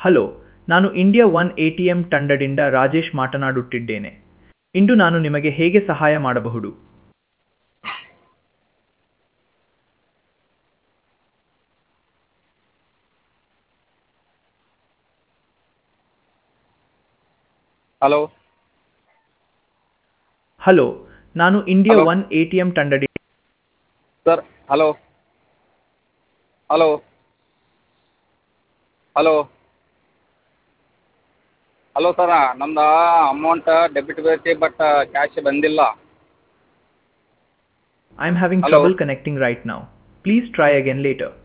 Hello, ನಾನು India one ATM ತಂಡದಿಂದ ರಾಜೇಶ್ ಮಾತನಾಡುತ್ತಿದ್ದೇನೆ. ಇಂದು ನಾನು ನಿಮಗೆ ಹೇಗೆ ಸಹಾಯ ಮಾಡಬಹುದು? ಹಲೋ ಹಲೋ, ನಾನು ಇಂಡಿಯಾ ಹಲೋ ಒನ್ ಎಟಿಎಂ ತಂಡದಿಂದ. Sir. Hello hello hello hello sir, ನಮ್ದು ಅಮೌಂಟ್ ಡೆಬಿಟ್ ಬೇಕು ಬಟ್ ಕ್ಯಾಶ್ ಬಂದಿಲ್ಲ. I am having hello trouble connecting right now. Please try again litre.